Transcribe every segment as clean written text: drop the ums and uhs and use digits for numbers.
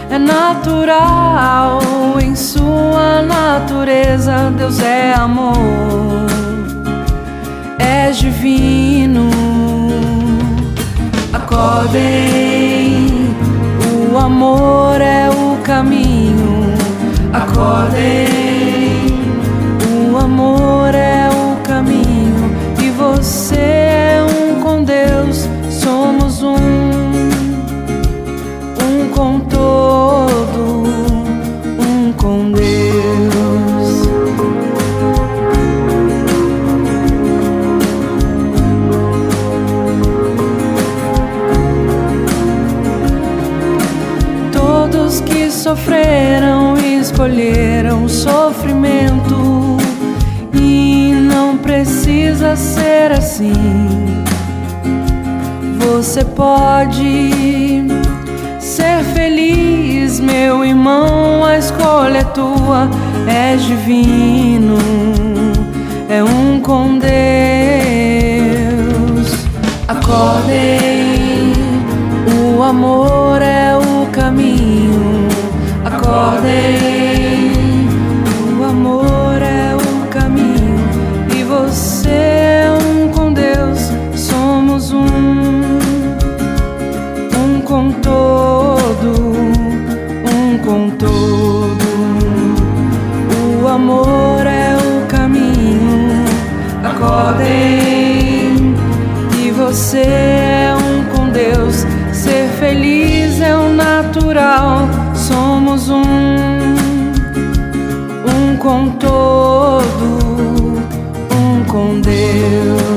é natural. Em sua natureza, Deus é amor, é divino. Acordem, o amor é o caminho. Acordem, o amor é o caminho. E você é um com Deus, somos um com todo, um com Deus. Todos que sofreram escolheram o sofrimento, e não precisa ser assim. Você pode ser feliz, meu irmão, a escolha é tua, é divino, é um com Deus. Acordem, o amor é o caminho. Acordem, o amor é o caminho. E você é um com Deus, somos um com todo, um com todo. O amor é o caminho. Acordem, e você é um com Deus. Ser feliz é o natural. Somos um com todo, um com Deus.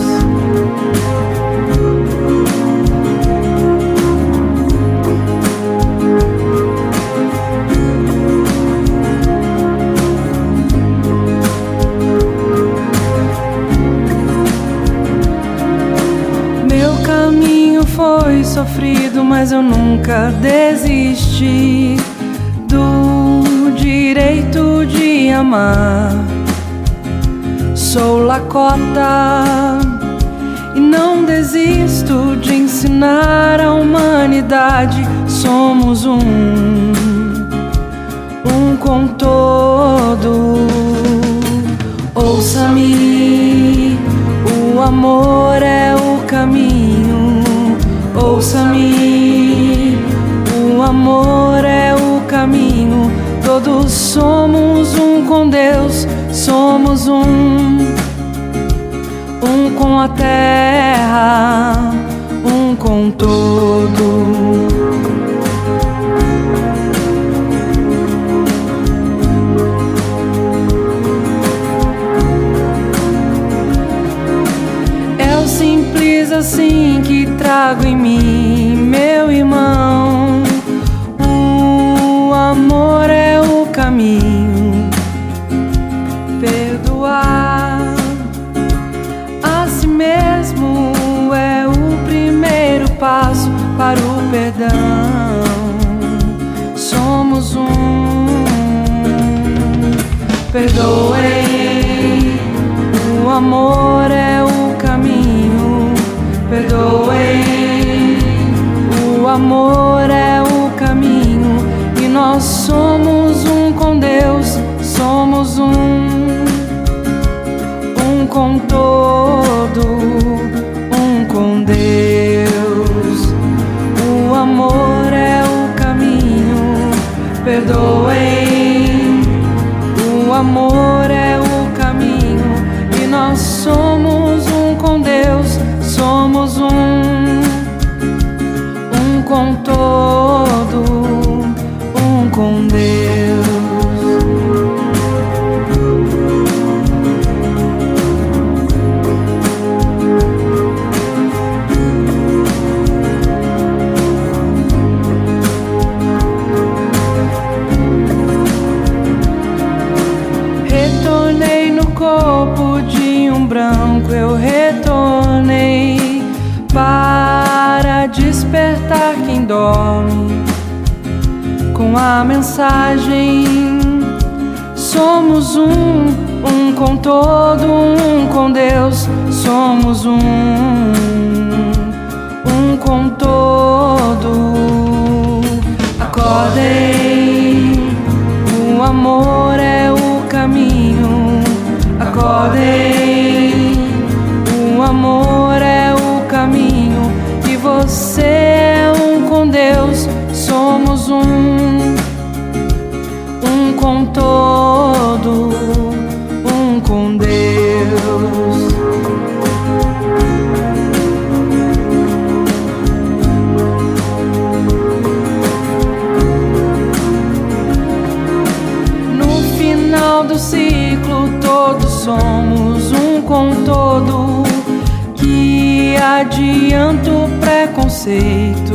Foi sofrido, mas eu nunca desisti do direito de amar. Sou Lakota e não desisto de ensinar a humanidade. Somos um com todo. Ouça-me, o amor é o caminho. Ouça-me, o amor é o caminho. Todos somos um com Deus, somos um com a terra, um com todo. Assim que trago em mim, meu irmão, o amor é o caminho. Perdoar a si mesmo é o primeiro passo para o perdão. Somos perdoem, o amor é o caminho. Perdoem, o amor é o caminho. E nós somos um com Deus, somos um com todo, um com Deus. O amor é o caminho. Perdoem, o amor é o caminho. E nós somos um com Deus, somos um com todo, um com Deus. Retornei no corpo de um branco, eu retornei para despertar quem dorme com a mensagem. Somos um com todo, um com Deus. Somos um com todo. Acorda Acordem, o amor é o caminho. Acordem, o amor é o caminho. E você é um com Deus, somos um com todo, um com Deus. Do ciclo, todos somos um com todo. Que adianta o preconceito?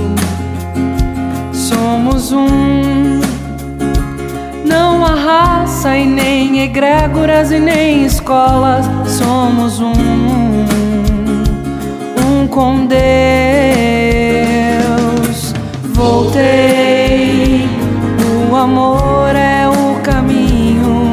Somos um. Não há raça e nem egrégoras e nem escolas. Somos um com Deus. Voltei, o amor é o caminho.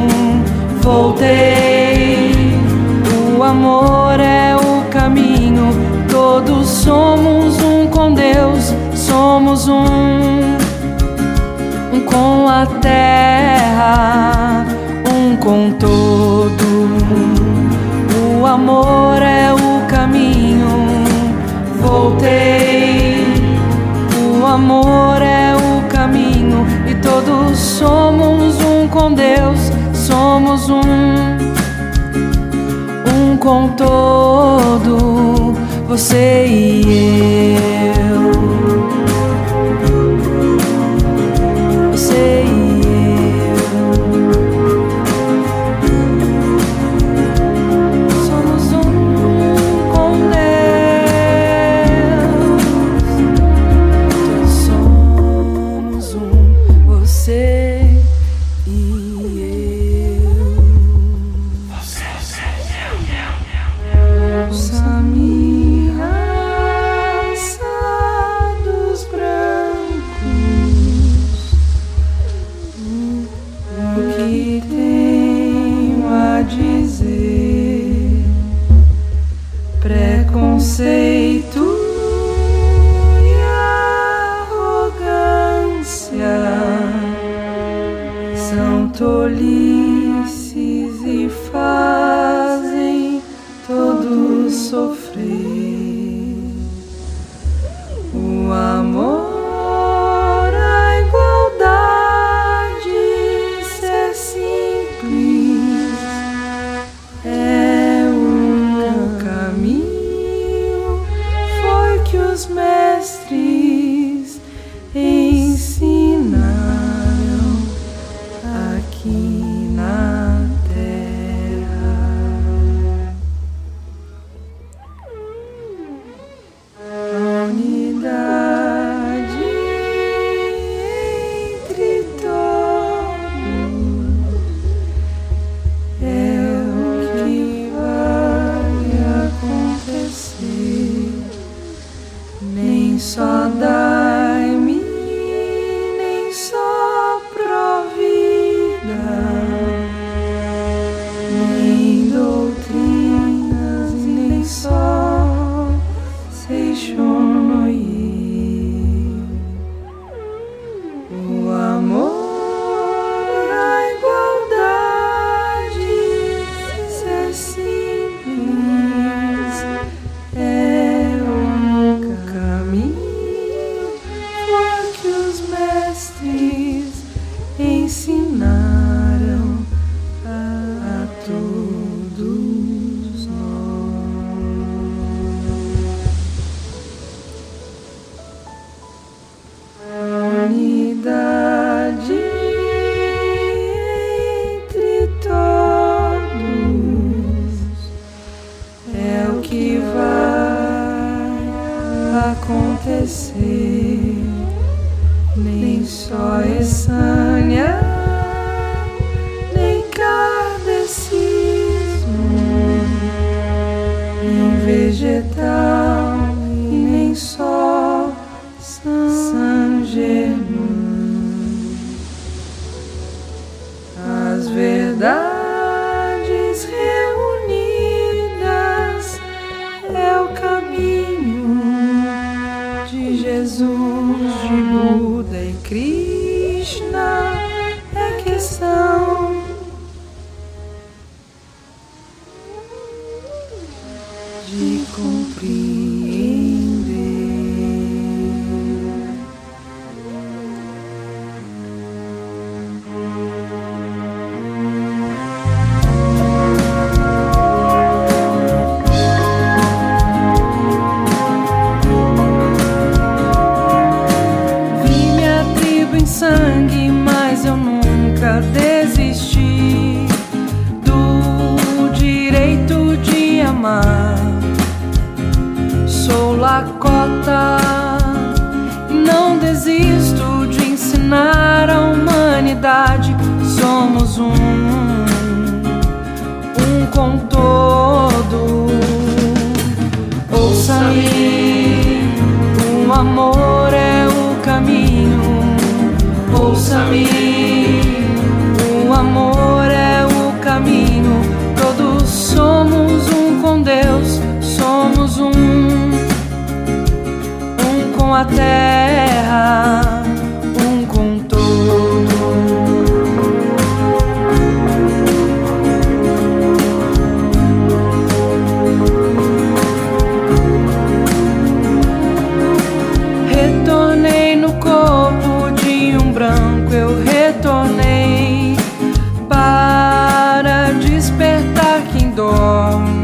Voltei, o amor é o caminho. Todos somos um com Deus, somos um com a terra, um com todo. O amor é o caminho. Voltei, o amor é o caminho. E todos somos um com Deus, somos um com todo, você e eu. Você e eu. Somos um com Deus. Todos somos um, você e Samir, raça dos brancos, o que tenho a dizer? Preconceito e arrogância são tolices e fazem todos sofrer. O amor, a igualdade, ser simples é um caminho. Foi que os mestres ensinaram aqui na terra. Unidade entre todos é o que vai acontecer. Nem só dai-me, nem só provida, nem doutrinas, nem só Seixonoye. O amor, a igualdade, ser simples é um caminho. Foi que os mestres ensinaram a todos nós. Unidade entre todos é o que vai acontecer. Nem só Essânia, nem kardecismo, nem vegetal, e nem só Saint-Germain. As verdades reunidas é o caminho de Jesus, de Buda e Cristo. Krishna é questão de compreender. Vi minha tribo em sangue, mas eu nunca desisti do direito de amar. Sou Lakota e não desisto de ensinar a humanidade. Somos um com todo. Ouça-me, o amor é o caminho. Ouça-me, o amor é o caminho. Todos somos um com Deus. Somos um com a terra, um com todo. Retornei no corpo de um branco, eu retornei para despertar quem dorme.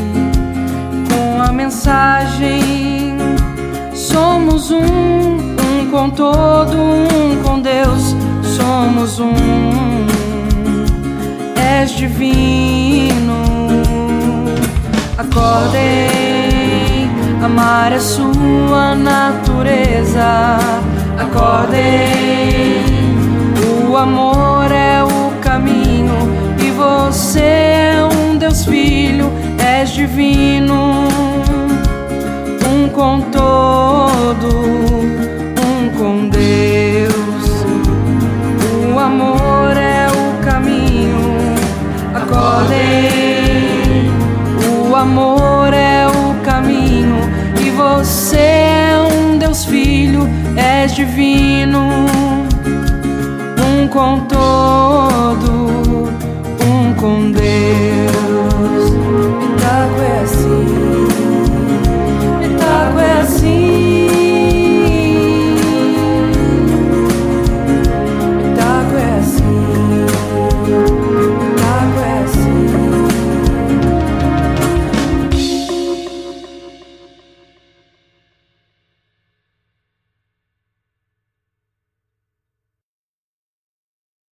A mensagem: somos um com todo, um com Deus. Somos um, és divino. Acordem, amar é sua natureza. Acordem, o amor é o caminho. E você é um Deus Filho, és divino. Um com todo, um com Deus. O amor é o caminho. Acordem, o amor é o caminho. E você é um Deus Filho, és divino. Um com todo, um com Deus.